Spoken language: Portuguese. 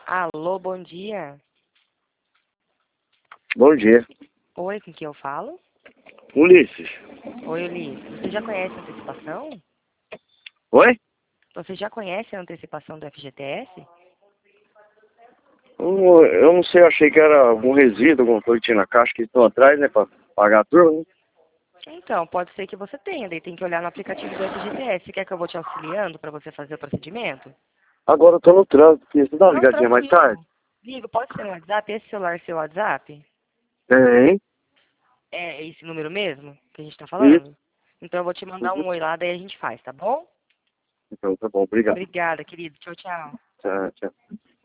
Alô, bom dia. Bom dia. Oi, com quem eu falo? Ulisses. Oi, Ulisses. Você já conhece a antecipação? Oi? Você já conhece a antecipação do FGTS? Eu não sei, eu achei que era algum resíduo, alguma coisa que tinha na caixa que estão atrás, né, pra pagar a turma, né? Então, pode ser que você tenha, daí tem que olhar no aplicativo do FGTS. Você quer que eu vou te auxiliando para você fazer o procedimento? Agora eu tô no trânsito, filho. Você dá uma Não, ligadinha mais tarde? tranquilo. Ligo, pode ser no WhatsApp? Esse celular é seu WhatsApp? Tem. É esse número mesmo que a gente tá Isso. falando? Então eu vou te mandar Uhum. um oi lá, daí a gente faz, tá bom? Então tá bom, obrigado. Obrigada, querido. Tchau, tchau. Tchau, tchau.